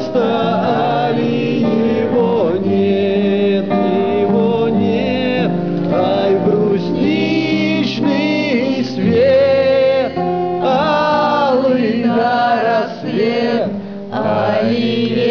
место, али его нет, его нет. Ай, брусничный свет, алый на рассвет, али